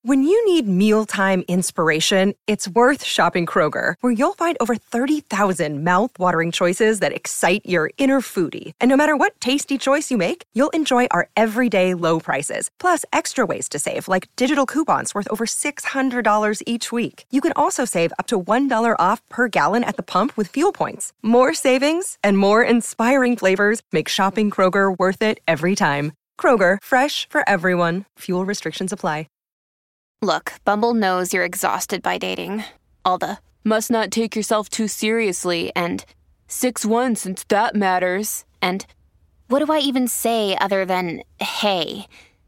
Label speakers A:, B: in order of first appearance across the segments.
A: When you need mealtime inspiration, it's worth shopping Kroger, where you'll find over 30,000 mouth-watering choices that excite your inner foodie. And no matter what tasty choice you make, you'll enjoy our everyday low prices, plus extra ways to save, like digital coupons worth over $600 each week. You can also save up to $1 off per gallon at the pump with fuel points. More savings and more inspiring flavors make shopping Kroger worth it every time. Kroger, fresh for everyone. Fuel restrictions apply.
B: Look, Bumble knows you're exhausted by dating. All the, must not take yourself too seriously, and 6'1" since that matters, and what do I even say other than, hey?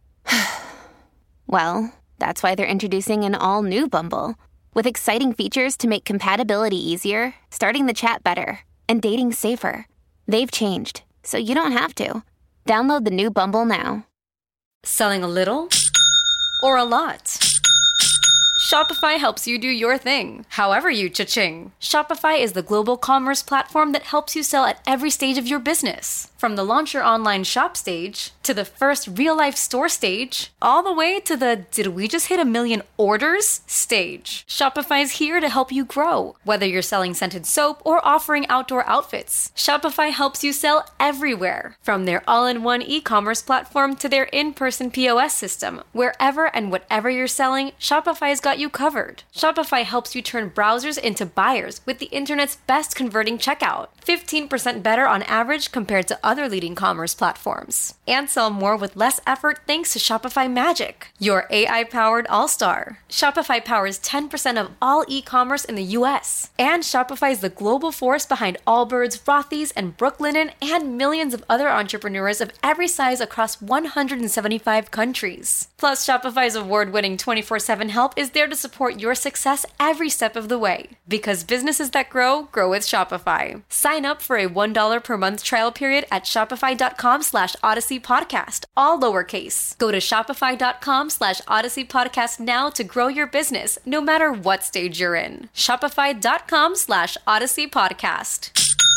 B: Well, that's why they're introducing an all-new Bumble, with exciting features to make compatibility easier, starting the chat better, and dating safer. They've changed, so you don't have to. Download the new Bumble now.
C: Selling a little or a lot? Shopify helps you do your thing, however you cha-ching. Shopify is the global commerce platform that helps you sell at every stage of your business. From the launch your online shop stage, to the first real-life store stage, all the way to the did we just hit 1 million orders stage. Shopify's here to help you grow. Whether you're selling scented soap or offering outdoor outfits, Shopify helps you sell everywhere. From their all-in-one e-commerce platform to their in-person POS system, wherever and whatever you're selling, Shopify's got you covered. Shopify helps you turn browsers into buyers with the internet's best converting checkout. 15% better on average compared to other leading commerce platforms. And sell more with less effort thanks to Shopify Magic, your AI-powered all-star. Shopify powers 10% of all e-commerce in the US. And Shopify is the global force behind Allbirds, Rothy's, and Brooklinen, and millions of other entrepreneurs of every size across 175 countries. Plus, Shopify's award-winning 24/7 help is there to support your success every step of the way. Because businesses that grow with Shopify. Sign up for a $1 per month trial period at shopify.com/Odyssey Podcast, all lowercase. Go to shopify.com/Odyssey Podcast now to grow your business, no matter what stage you're in. Shopify.com/Odyssey Podcast.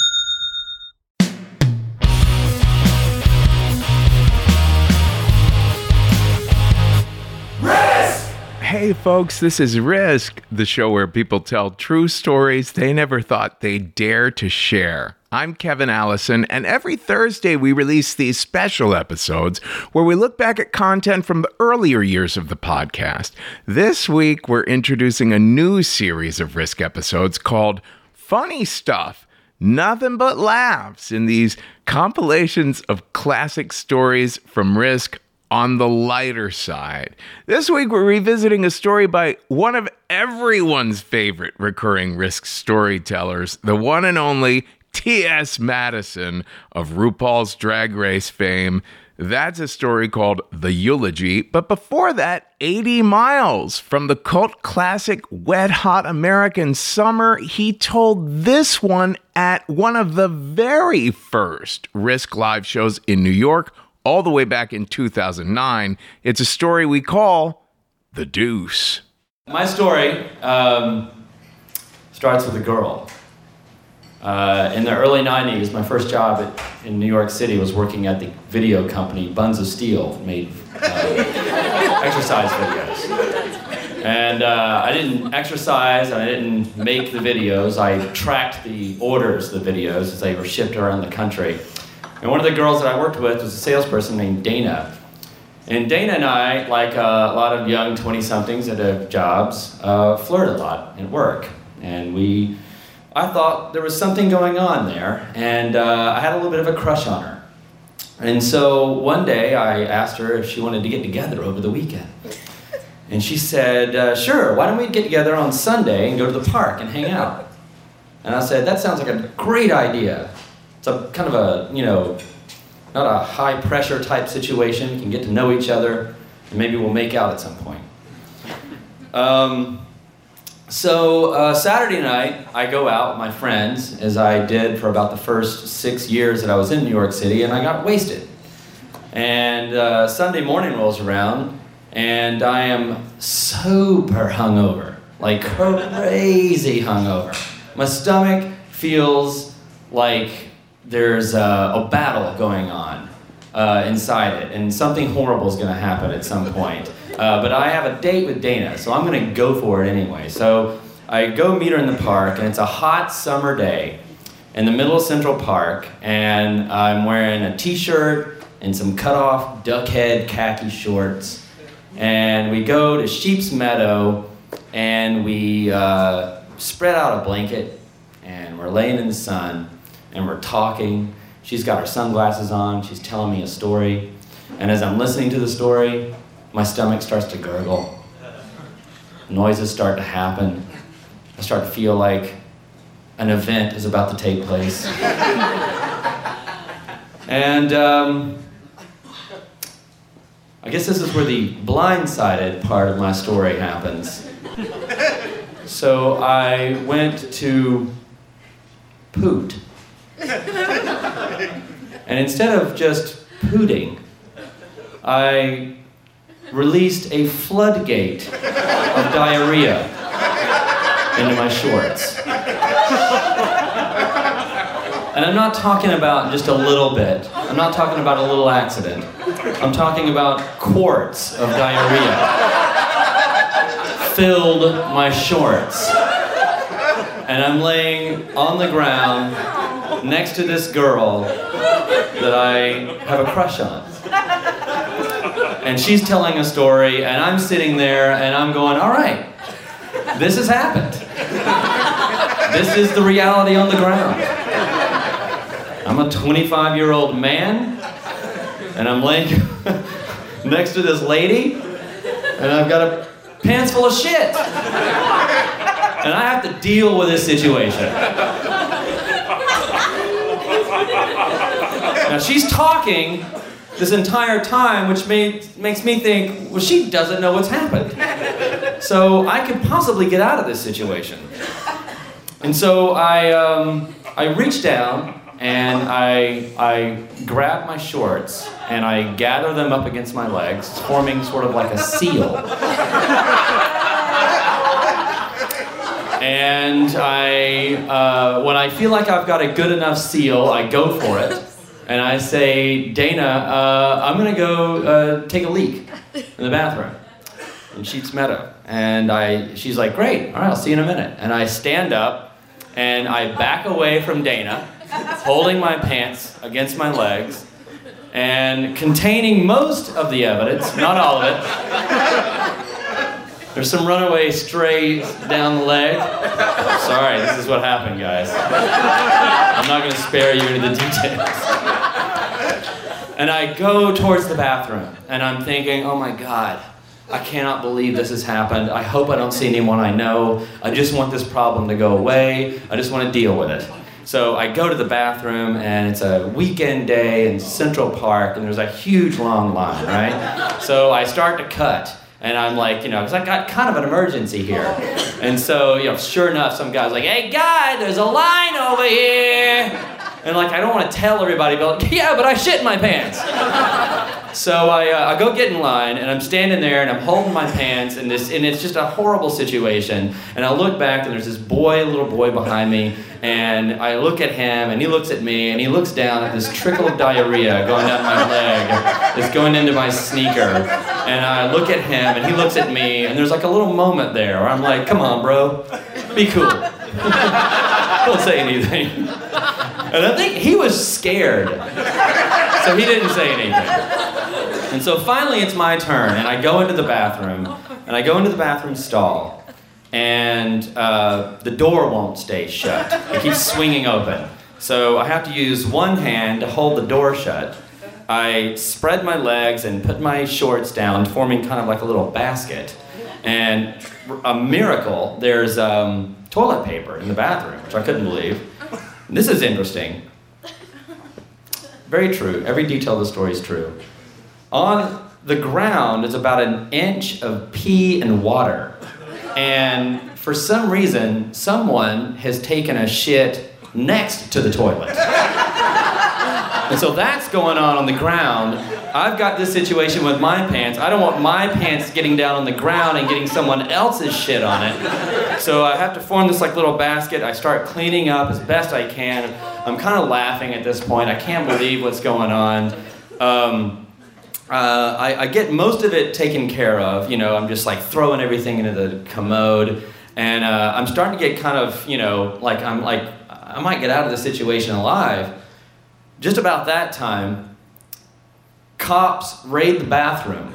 D: Hey folks, this is Risk, the show where people tell true stories they never thought they'd dare to share. I'm Kevin Allison, and every Thursday we release these special episodes where we look back at content from the earlier years of the podcast. This week, we're introducing a new series of Risk episodes called Funny Stuff. Nothing but laughs in these compilations of classic stories from Risk on the lighter side. This week, we're revisiting a story by one of everyone's favorite recurring Risk storytellers, the one and only T.S. Madison of RuPaul's Drag Race fame. That's a story called The Eulogy. But before that, 80 Miles from the cult classic Wet Hot American Summer. He told this one at one of the very first Risk live shows in New York, all the way back in 2009. It's a story we call The Deuce.
E: My story starts with a girl. In the early 90s, my first job in New York City was working at the video company Buns of Steel, made exercise videos. And I didn't exercise, and I didn't make the videos. I tracked the orders of the videos as they were shipped around the country. And one of the girls that I worked with was a salesperson named Dana. And Dana and I, like a lot of young 20-somethings that have jobs, flirt a lot at work. And I thought there was something going on there, and I had a little bit of a crush on her. And so one day I asked her if she wanted to get together over the weekend. And she said, sure, why don't we get together on Sunday and go to the park and hang out? And I said, that sounds like a great idea. It's a kind of a, not a high pressure type situation. We can get to know each other, and maybe we'll make out at some point. So Saturday night, I go out with my friends, as I did for about the first 6 years that I was in New York City, and I got wasted. And Sunday morning rolls around, and I am super hungover, like crazy hungover. My stomach feels like there's a battle going on inside it, and something horrible is going to happen at some point. But I have a date with Dana, so I'm gonna go for it anyway. So I go meet her in the park, and it's a hot summer day in the middle of Central Park, and I'm wearing a t-shirt and some cut-off duck head khaki shorts. And we go to Sheep's Meadow, and we spread out a blanket, and we're laying in the sun, and we're talking. She's got her sunglasses on, she's telling me a story. And as I'm listening to the story, my stomach starts to gurgle. Noises start to happen. I start to feel like an event is about to take place. And I guess this is where the blindsided part of my story happens. So I went to poot. And instead of just pooting, I released a floodgate of diarrhea into my shorts. And I'm not talking about just a little bit. I'm not talking about a little accident. I'm talking about quarts of diarrhea filled my shorts. And I'm laying on the ground next to this girl that I have a crush on. And she's telling a story, and I'm sitting there, and I'm going, all right, this has happened. This is the reality on the ground. I'm a 25-year-old man, and I'm laying next to this lady, and I've got a pants full of shit. And I have to deal with this situation. Now she's talking this entire time, which makes me think, well, she doesn't know what's happened. So I could possibly get out of this situation. And so I reach down and I grab my shorts and I gather them up against my legs, forming sort of like a seal. And when I feel like I've got a good enough seal, I go for it. And I say, Dana, I'm gonna go take a leak in the bathroom in Sheep's Meadow. And she's like, great, all right, I'll see you in a minute. And I stand up and I back away from Dana, holding my pants against my legs and containing most of the evidence, not all of it. There's some runaway strays down the leg. Sorry, this is what happened, guys. I'm not gonna spare you any of the details. And I go towards the bathroom, and I'm thinking, oh my God, I cannot believe this has happened. I hope I don't see anyone I know. I just want this problem to go away. I just want to deal with it. So I go to the bathroom, and it's a weekend day in Central Park, and there's a huge long line, right? So I start to cut. And I'm like, because I got kind of an emergency here. And so, sure enough, some guy's like, hey, guy, there's a line over here. And I don't want to tell everybody, but yeah, but I shit in my pants. So I go get in line, and I'm standing there, and I'm holding my pants, and it's just a horrible situation. And I look back, and there's this little boy behind me, and I look at him, and he looks at me, and he looks down at this trickle of diarrhea going down my leg. It's going into my sneaker. And I look at him, and he looks at me, and there's a little moment there where I'm like, come on, bro, be cool. Don't say anything. And I think he was scared, so he didn't say anything. And so finally it's my turn, and I go into the bathroom, and I go into the bathroom stall, and the door won't stay shut. It keeps swinging open. So I have to use one hand to hold the door shut. I spread my legs and put my shorts down, forming kind of like a little basket. And a miracle, there's toilet paper in the bathroom, which I couldn't believe. This is interesting. Very true. Every detail of the story is true. On the ground is about an inch of pee and water. And for some reason, someone has taken a shit next to the toilet. And so that's going on the ground. I've got this situation with my pants. I don't want my pants getting down on the ground and getting someone else's shit on it. So I have to form this little basket. I start cleaning up as best I can. I'm kind of laughing at this point. I can't believe what's going on. I get most of it taken care of. You know, I'm just like throwing everything into the commode, and I'm starting to get kind of, you know, like I might get out of the situation alive. Just about that time, cops raid the bathroom.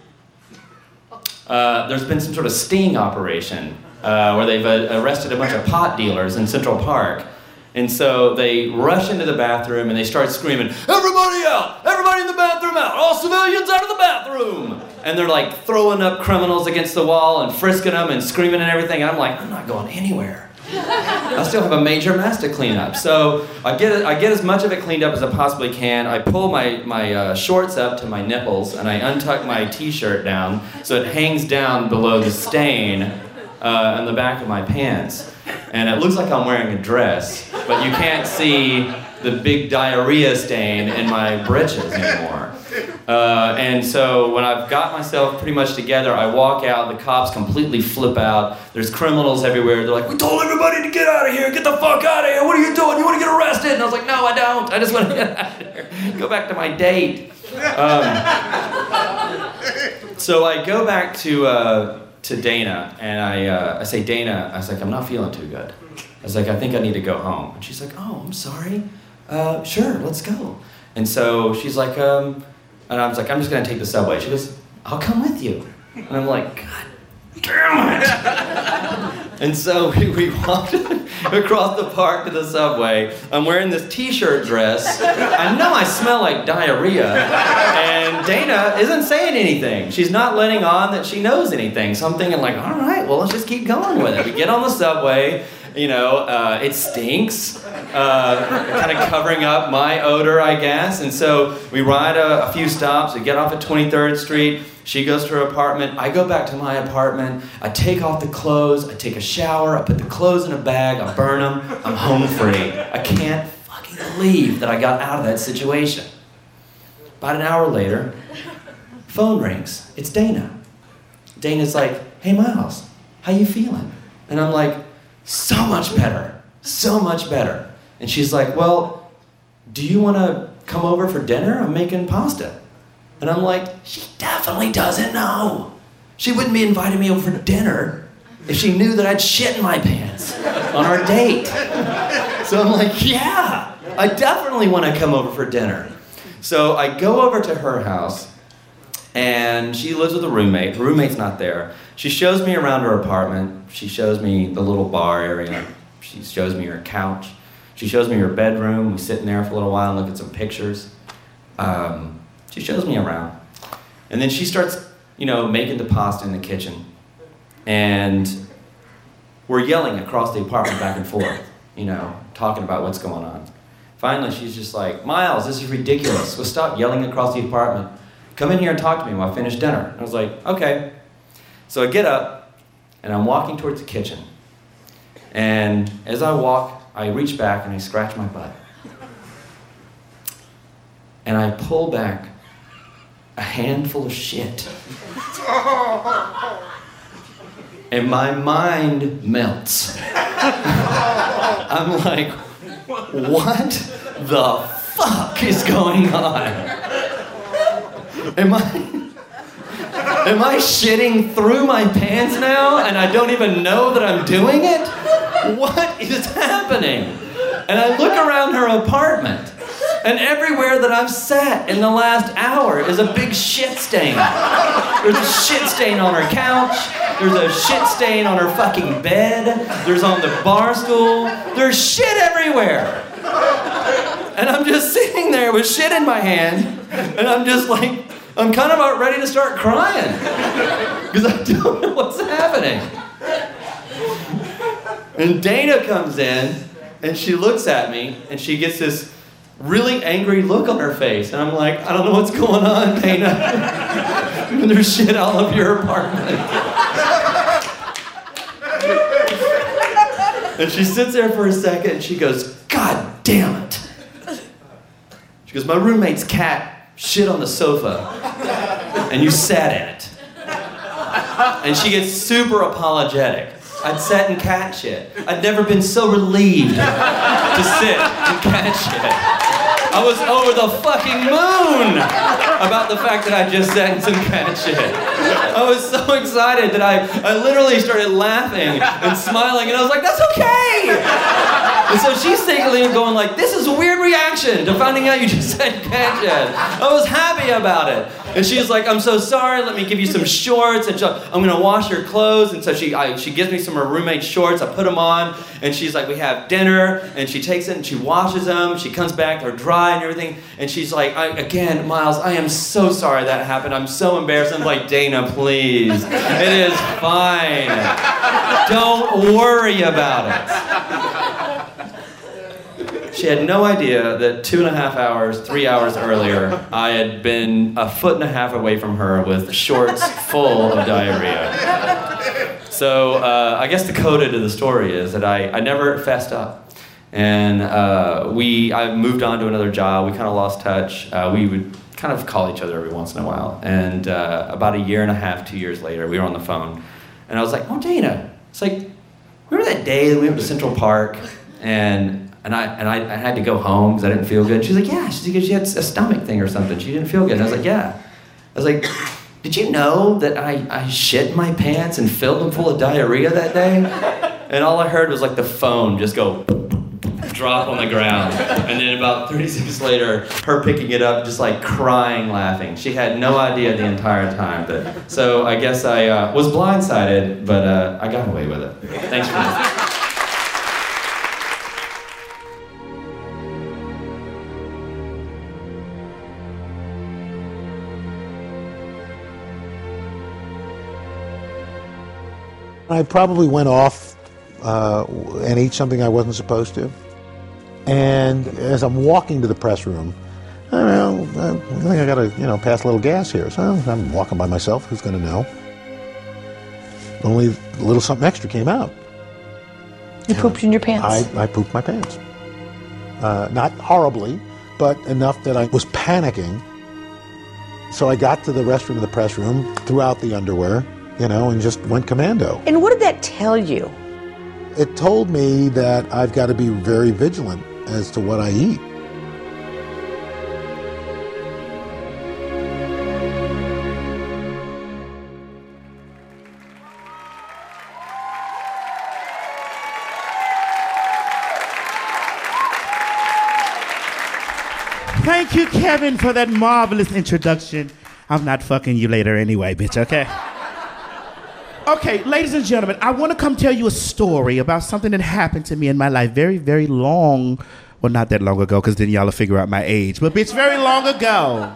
E: There's been some sort of sting operation where they've arrested a bunch of pot dealers in Central Park. And so they rush into the bathroom and they start screaming, "Everybody out! Everybody in the bathroom out! All civilians out of the bathroom!" And they're like throwing up criminals against the wall and frisking them and screaming and everything. And I'm like, I'm not going anywhere. I still have a major mess to clean up. So I get as much of it cleaned up as I possibly can. I pull my shorts up to my nipples and I untuck my t-shirt down so it hangs down below the stain on the back of my pants. And it looks like I'm wearing a dress, but you can't see the big diarrhea stain in my britches anymore. And so when I've got myself pretty much together, I walk out, the cops completely flip out, there's criminals everywhere, they're like, "We told everybody to get out of here, get the fuck out of here, what are you doing, you want to get arrested?" And I was like, "No, I don't, I just want to get out of here, go back to my date." So I go back to Dana, and I say, "Dana," I was like, "I'm not feeling too good." I was like, "I think I need to go home." And she's like, "Oh, I'm sorry. Sure, let's go." And so she's like, and I was like, "I'm just gonna take the subway." She goes, "I'll come with you." And I'm like, "God damn it." And so we walked across the park to the subway. I'm wearing this t-shirt dress. I know I smell like diarrhea. And Dana isn't saying anything. She's not letting on that she knows anything. So I'm thinking like, all right, well, let's just keep going with it. We get on the subway. You know, it stinks, kind of covering up my odor, I guess. And so we ride a few stops. We get off at 23rd Street. She goes to her apartment. I go back to my apartment. I take off the clothes. I take a shower. I put the clothes in a bag. I burn them. I'm home free. I can't fucking believe that I got out of that situation. About an hour later, phone rings. It's Dana. Dana's like, "Hey, Miles, how you feeling?" And I'm like, "So much better, so much better." And she's like, "Well, do you want to come over for dinner? I'm making pasta." And I'm like, she definitely doesn't know. She wouldn't be inviting me over for dinner if she knew that I'd shit in my pants on our date. So I'm like, yeah, I definitely want to come over for dinner. So I go over to her house, and she lives with a roommate. Her roommate's not there. She shows me around her apartment. She shows me the little bar area. She shows me her couch. She shows me her bedroom. We sit in there for a little while and look at some pictures. She shows me around. And then she starts, you know, making the pasta in the kitchen. And we're yelling across the apartment back and forth, you know, talking about what's going on. Finally, she's just like, "Miles, this is ridiculous. We'll stop yelling across the apartment. Come in here and talk to me while I finish dinner." I was like, "Okay." So I get up, and I'm walking towards the kitchen. And as I walk, I reach back and I scratch my butt. And I pull back a handful of shit. And my mind melts. I'm like, what the fuck is going on? Am I shitting through my pants now and I don't even know that I'm doing it? What is happening? And I look around her apartment, and everywhere that I've sat in the last hour is a big shit stain. There's a shit stain on her couch. There's a shit stain on her fucking bed. There's on the bar stool. There's shit everywhere. And I'm just sitting there with shit in my hand, and I'm just like, I'm kind of about ready to start crying because I don't know what's happening. And Dana comes in, and she looks at me, and she gets this really angry look on her face. And I'm like, I don't know what's going on, Dana. There's shit all over your apartment. And she sits there for a second, and she goes, "God damn it." She goes, "My roommate's cat shit on the sofa, and you sat in it." And she gets super apologetic. I'd sat in cat shit. I'd never been so relieved to sit in cat shit. I was over the fucking moon about the fact that I just said some cat shit. I was so excited that I literally started laughing and smiling, and I was like, that's okay! And so she's thinking and going like, this is a weird reaction to finding out you just said cat shit. I was happy about it. And she's like, I'm so sorry, let me give you some shorts, and I'm gonna wash your clothes. And so she gives me some of her roommate's shorts, I put them on, and she's like, we have dinner, and she takes it and she washes them, she comes back, they're dry and everything, and she's like, again, Miles, I am so sorry that happened, I'm so embarrassed. I'm like, Dana, please, it is fine. Don't worry about it. She had no idea that 2.5 hours, 3 hours earlier, I had been 1.5 feet away from her with shorts full of diarrhea. So I guess the coda to the story is that I never fessed up. And I moved on to another job. We kind of lost touch. We would kind of call each other every once in a while. And about 1.5 years, 2 years later, we were on the phone. And I was like, oh, Dana. It's like, remember that day that we went to Central Park? And I had to go home because I didn't feel good. She's like, yeah, she had a stomach thing or something. She didn't feel good. And I was like, yeah. I was like, did you know that I shit my pants and filled them full of diarrhea that day? And all I heard was like the phone just go drop on the ground. And then about 30 seconds later, her picking it up, just like crying, laughing. She had no idea the entire time. So I guess I was blindsided, but I got away with it. Thanks for listening.
F: I probably went off and ate something I wasn't supposed to. And as I'm walking to the press room, I think I got to, pass a little gas here. So I'm walking by myself. Who's going to know? Only a little something extra came out.
G: You pooped in your pants?
F: I pooped my pants. Not horribly, but enough that I was panicking. So I got to the restroom of the press room, threw out the underwear, and just went commando.
G: And what did that tell you?
F: It told me that I've got to be very vigilant as to what I eat.
H: Thank you, Kevin, for that marvelous introduction. I'm not fucking you later anyway, bitch, okay? Okay, ladies and gentlemen, I want to come tell you a story about something that happened to me in my life very, very long, well, not that long ago, because then y'all will figure out my age, but bitch, very long ago.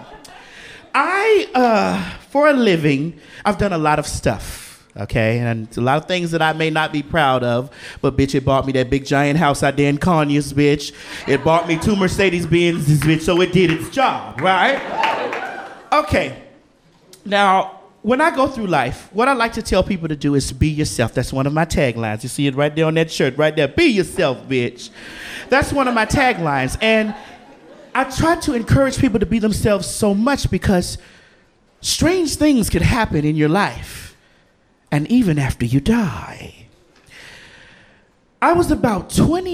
H: For a living, I've done a lot of stuff, okay? And a lot of things that I may not be proud of, but bitch, it bought me that big giant house out there in Conyers, bitch. It bought me 2 Mercedes-Benzes, bitch, so it did its job, right? Okay, now, when I go through life, what I like to tell people to do is be yourself. That's one of my taglines. You see it right there on that shirt, right there. Be yourself, bitch. That's one of my taglines. And I try to encourage people to be themselves so much because strange things could happen in your life, and even after you die. I was about 20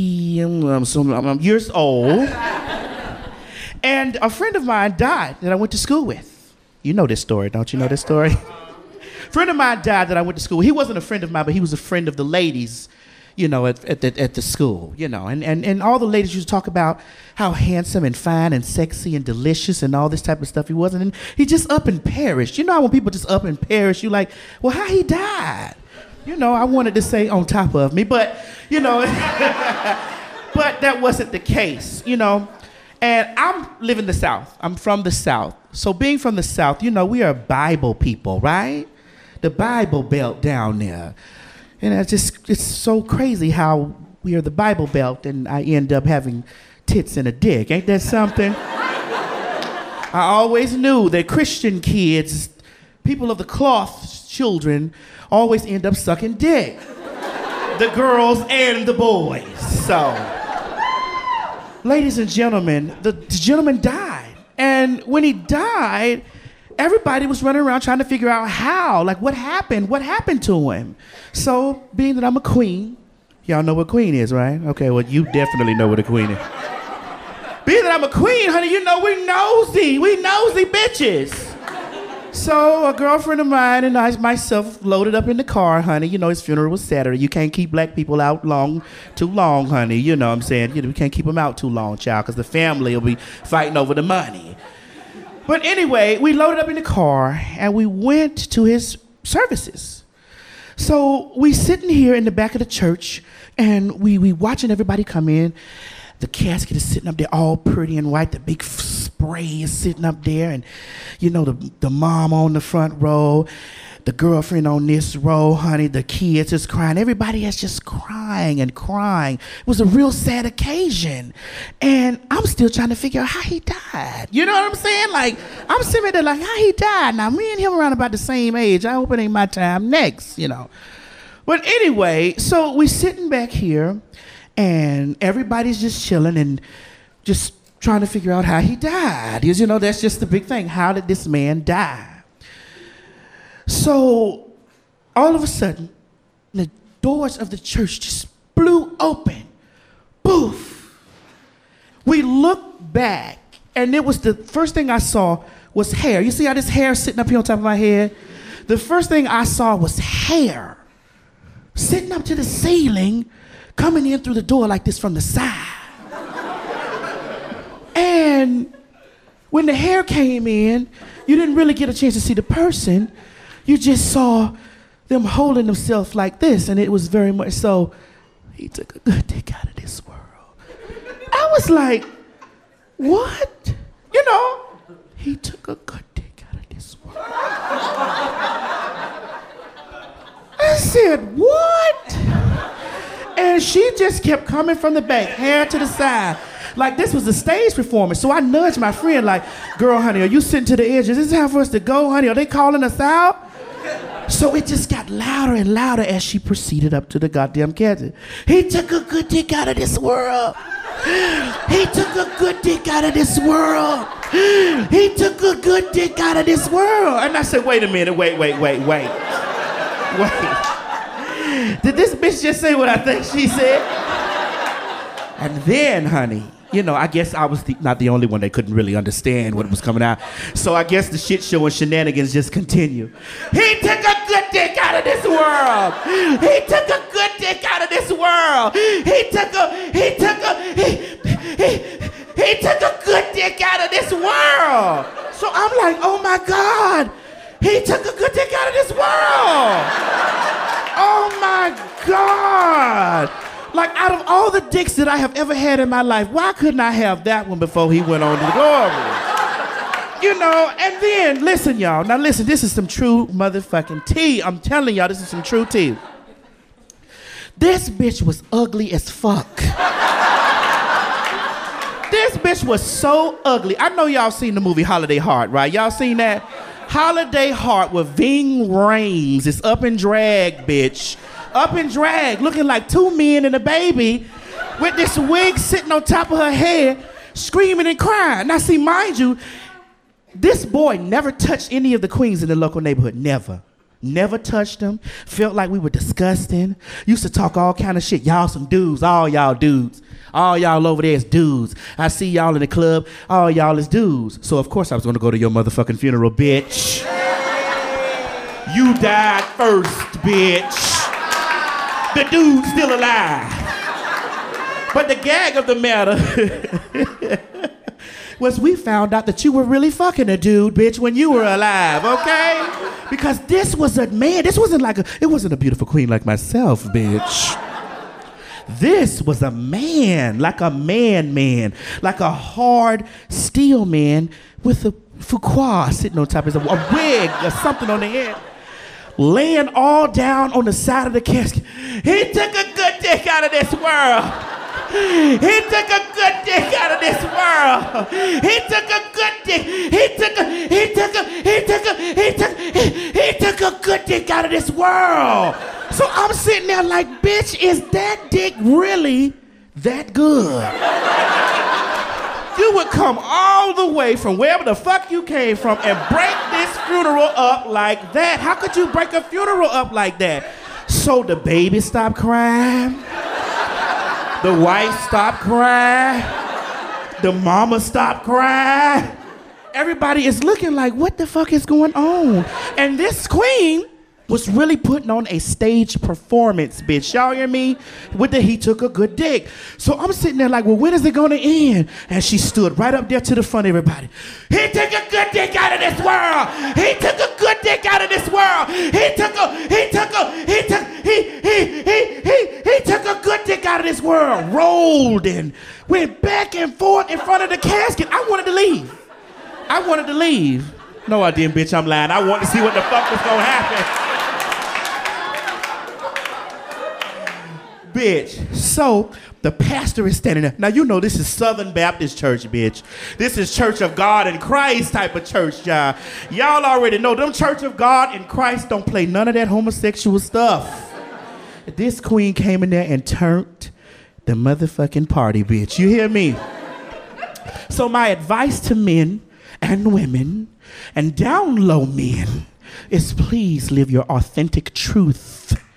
H: years old, and a friend of mine died that I went to school with. You know this story, don't you know this story? Friend of mine died that I went to school with. He wasn't a friend of mine, but he was a friend of the ladies, at the school, And all the ladies used to talk about how handsome and fine and sexy and delicious and all this type of stuff he was. And he just up and perished. You know how when people just up and perish, you like, well, how he died? I wanted to say on top of me, but, but that wasn't the case, And I'm living the South. I'm from the South. So being from the South, we are Bible people, right? The Bible Belt down there. And it's so crazy how we are the Bible Belt and I end up having tits and a dick. Ain't that something? I always knew that Christian kids, people of the cloth children, always end up sucking dick. The girls and the boys. So, ladies and gentlemen, the gentleman died. And when he died, everybody was running around trying to figure out how, what happened to him. So, being that I'm a queen, y'all know what queen is, right? Okay, well, you definitely know what a queen is. Being that I'm a queen, honey, you know we nosy. We nosy bitches. So a girlfriend of mine and I myself loaded up in the car, honey. You know, his funeral was Saturday. You can't keep black people out too long, honey. You know what I'm saying? You know, we can't keep them out too long, child, because the family will be fighting over the money. But anyway, we loaded up in the car and we went to his services. So we sitting here in the back of the church and we watching everybody come in. The casket is sitting up there all pretty and white. The big spray is sitting up there. And, you know, the mom on the front row, the girlfriend on this row, honey, the kids is crying. Everybody is just crying and crying. It was a real sad occasion. And I'm still trying to figure out how he died. You know what I'm saying? Like, I'm sitting there like, how he died? Now, me and him around about the same age. I hope it ain't my time next, you know. But anyway, so we sitting back here. And everybody's just chilling and just trying to figure out how he died. Because, you know, that's just the big thing. How did this man die? So, all of a sudden, the doors of the church just blew open. Boof. We looked back, and it was the first thing I saw was hair. You see how this hair is sitting up here on top of my head? The first thing I saw was hair sitting up to the ceiling, coming in through the door like this from the side. And when the hair came in, you didn't really get a chance to see the person. You just saw them holding themselves like this, and it was very much so, he took a good dick out of this world. I was like, what? You know, he took a good dick out of this world. I said, what? And she just kept coming from the back, hair to the side. Like this was a stage performance. So I nudged my friend like, girl, honey, are you sitting to the edge? Is this time for us to go, honey? Are they calling us out? So it just got louder and louder as she proceeded up to the goddamn casket. He took a good dick out of this world. He took a good dick out of this world. He took a good dick out of this world. And I said, wait a minute, wait. Did this bitch just say what I think she said? And then, honey, you know, I guess I was not the only one that couldn't really understand what was coming out. So I guess the shit show and shenanigans just continue. He took a good dick out of this world. He took a good dick out of this world. He took a good dick out of this world. So I'm like, oh my God, he took a good dick out of this world. Oh my God. Like out of all the dicks that I have ever had in my life, why couldn't I have that one before he went on to glory? You know, and then, listen y'all, now listen, this is some true motherfucking tea. I'm telling y'all, this is some true tea. This bitch was ugly as fuck. This bitch was so ugly. I know y'all seen the movie Holiday Heart, right? Y'all seen that? Holiday Heart with Ving Rhames. It's up in drag, bitch. Up in drag, looking like two men and a baby with this wig sitting on top of her head, screaming and crying. Now see, mind you, this boy never touched any of the queens in the local neighborhood, never. Never touched them, felt like we were disgusting, used to talk all kind of shit. Y'all some dudes, all y'all dudes. All y'all over there is dudes. I see y'all in the club, all y'all is dudes. So of course I was gonna go to your motherfucking funeral, bitch. You died first, bitch. The dude's still alive. But the gag of the matter was we found out that you were really fucking a dude, bitch, when you were alive, okay? Because this was a man. This wasn't like it wasn't a beautiful queen like myself, bitch. This was a man, like a man, like a hard steel man with a Fuqua sitting on top of his, a wig or something on the head. Laying all down on the side of the casket. He took a good dick out of this world. He took a good dick out of this world. He took a good dick. He took a good dick out of this world. So I'm sitting there like, bitch, is that dick really that good? You would come all the way from wherever the fuck you came from and break this funeral up like that. How could you break a funeral up like that? So the baby stopped crying. The wife stopped crying. The mama stopped crying. Everybody is looking like, what the fuck is going on? And this queen was really putting on a stage performance, bitch. Y'all hear me? He took a good dick. So I'm sitting there like, well, when is it gonna end? And she stood right up there to the front of everybody. He took a good dick out of this world. He took a good dick out of this world. He took a good dick out of this world. Rolled and went back and forth in front of the casket. I wanted to leave. No, I didn't, bitch. I'm lying. I wanted to see what the fuck was gonna happen. Bitch. So the pastor is standing there. Now, you know this is Southern Baptist Church, bitch. This is Church of God in Christ type of church, y'all. Y'all already know them Church of God in Christ don't play none of that homosexual stuff. This queen came in there and turned the motherfucking party, bitch. You hear me? So my advice to men and women and down low men is please live your authentic truth.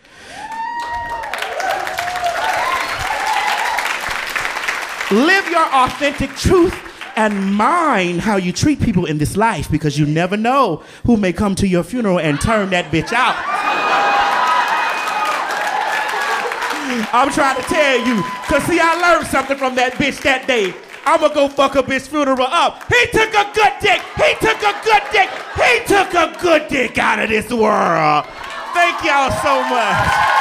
H: Live your authentic truth and mind how you treat people in this life, because you never know who may come to your funeral and turn that bitch out. I'm trying to tell you, because see, I learned something from that bitch that day. I'm going to go fuck a bitch funeral up. He took a good dick. He took a good dick. He took a good dick out of this world. Thank y'all so much.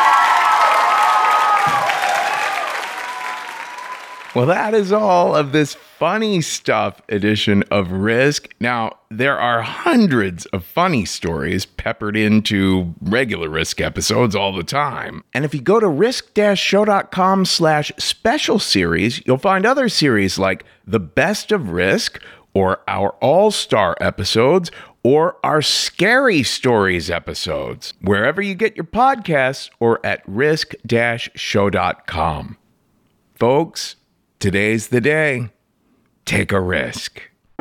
D: Well, that is all of this funny stuff edition of Risk. Now, there are hundreds of funny stories peppered into regular Risk episodes all the time. And if you go to risk-show.com/special series, you'll find other series like The Best of Risk, or our All-Star episodes, or our Scary Stories episodes, wherever you get your podcasts, or at risk-show.com. Folks, today's the day. Take a risk.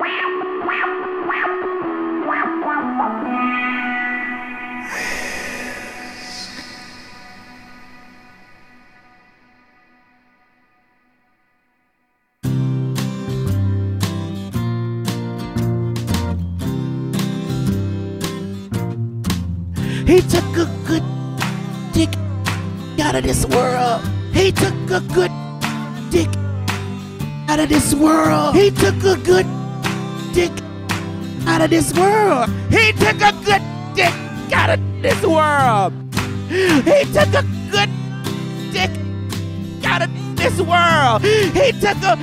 H: He took a good dick out of this world. He took a good dick out of this world. He took a good dick out of this world. He took a good dick out of this world. He took a good dick out of this world. He took a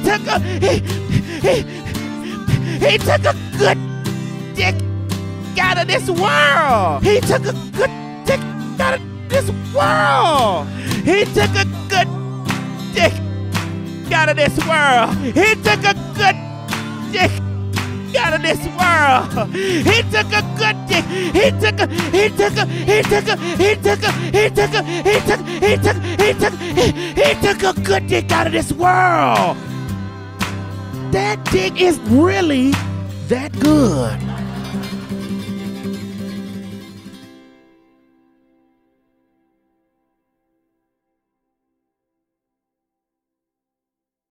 H: good dick out of this world. He took a good dick out of this world. He took a good dick out of this world. He took a good dick out of this world. He took a good dick. He took a good dick out of this world. That dick is really that good.